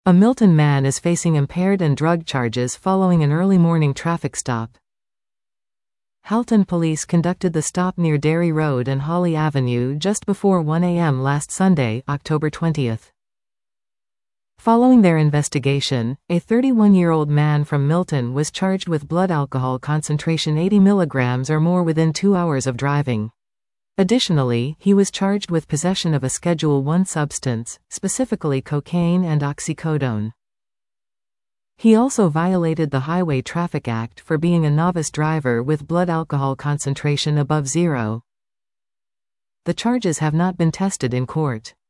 A Milton man is facing impaired and drug charges following an early morning traffic stop. Halton police conducted the stop near Derry Road and Holly Avenue just before 1 a.m. last Sunday, October 20. Following their investigation, a 31-year-old man from Milton was charged with blood alcohol concentration 80 mg or more within 2 hours of driving. Additionally, he was charged with possession of a Schedule I substance, specifically cocaine and oxycodone. He also violated the Highway Traffic Act for being a novice driver with blood alcohol concentration above 0. The charges have not been tested in court.